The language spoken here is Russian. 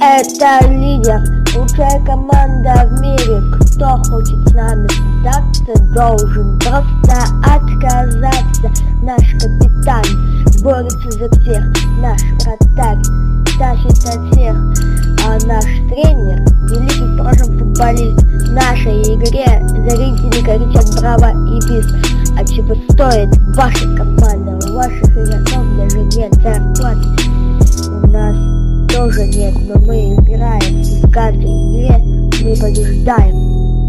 Это лидер, лучшая команда в мире. Кто хочет с нами сдаться, должен просто отказаться. Наш капитан борется за всех, наш вратарь тащит от всех, а наш тренер великий в прошлом футболист. В нашей игре зрители кричат браво и бис. А чего стоит ваша команда? У ваших игроков даже нет зарплат. У нас тоже нет, но мы играем, и в каждой игре мы побеждаем.